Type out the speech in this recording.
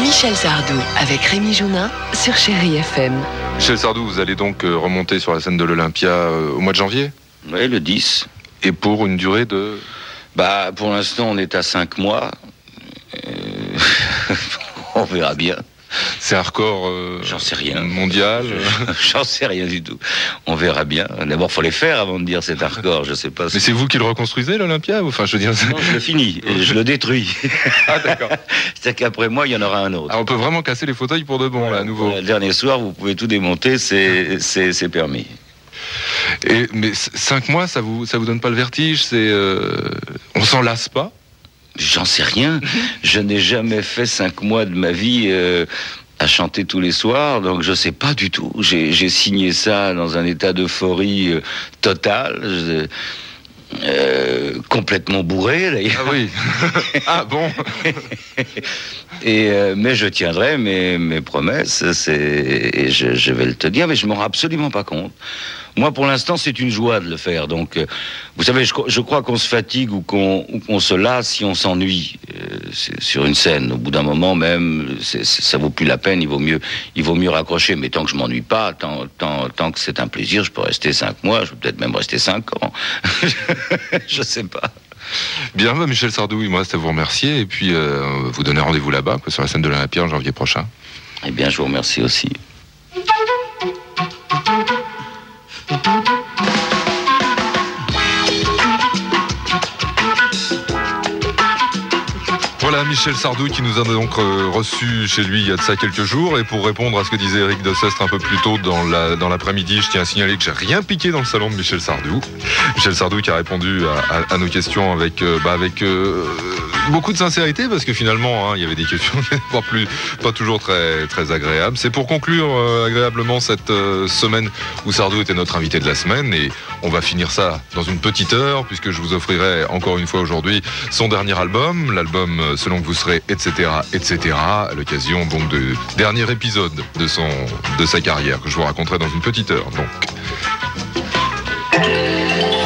Michel Sardou avec Rémi Jounin sur Chérie FM. Michel Sardou, vous allez donc remonter sur la scène de l'Olympia au mois de janvier ? Oui, le 10. Et pour une durée de... Pour l'instant, on est à 5 mois. On verra bien. C'est un record j'en sais rien. Mondial J'en sais rien du tout. On verra bien. D'abord, il faut les faire avant de dire c'est un record. Je sais pas. Mais c'est vous qui le reconstruisez, l'Olympia ? Enfin, je veux dire... Non, je le finis et je le détruis. Ah, d'accord. C'est-à-dire qu'apraprès moi, il y en aura un autre. Ah, on peut vraiment casser les fauteuils pour de bon, là, à nouveau. Le dernier soir, vous pouvez tout démonter, c'est permis. Mais 5 mois, ça vous donne pas le vertige ? On s'en lasse pas ? J'en sais rien. Je n'ai jamais fait 5 mois de ma vie à chanter tous les soirs, donc je sais pas du tout. J'ai signé ça dans un état d'euphorie totale, complètement bourré d'ailleurs. Ah oui. Ah bon. Mais je tiendrai mes promesses, et je vais le te dire, mais je m'en rends absolument pas compte. Moi, pour l'instant, c'est une joie de le faire. Donc, vous savez, je crois qu'on se fatigue ou qu'on se lasse si on s'ennuie sur une scène. Au bout d'un moment, même, ça vaut plus la peine. Il vaut mieux raccrocher. Mais tant que je m'ennuie pas, tant que c'est un plaisir, je peux rester 5 mois. Je peux peut-être même rester 5 ans. Je sais pas. Bien, Michel Sardou, il me reste à vous remercier et puis vous donner rendez-vous là-bas, sur la scène de l'Olympia en janvier prochain. Eh bien, je vous remercie aussi. Voilà Michel Sardou qui nous a donc reçus chez lui il y a de ça quelques jours. Et pour répondre à ce que disait Eric Dossestre un peu plus tôt dans l'après-midi, je tiens à signaler que j'ai rien piqué dans le salon de Michel Sardou. Michel Sardou qui a répondu à nos questions avec beaucoup de sincérité, parce que finalement il y avait des questions pas toujours très, très agréables. C'est pour conclure agréablement cette semaine où Sardou était notre invité de la semaine, et on va finir ça dans une petite heure, puisque je vous offrirai encore une fois aujourd'hui son dernier album, l'album Selon que vous serez, etc., etc., à l'occasion donc de dernier épisode de sa carrière, que je vous raconterai dans une petite heure. Donc.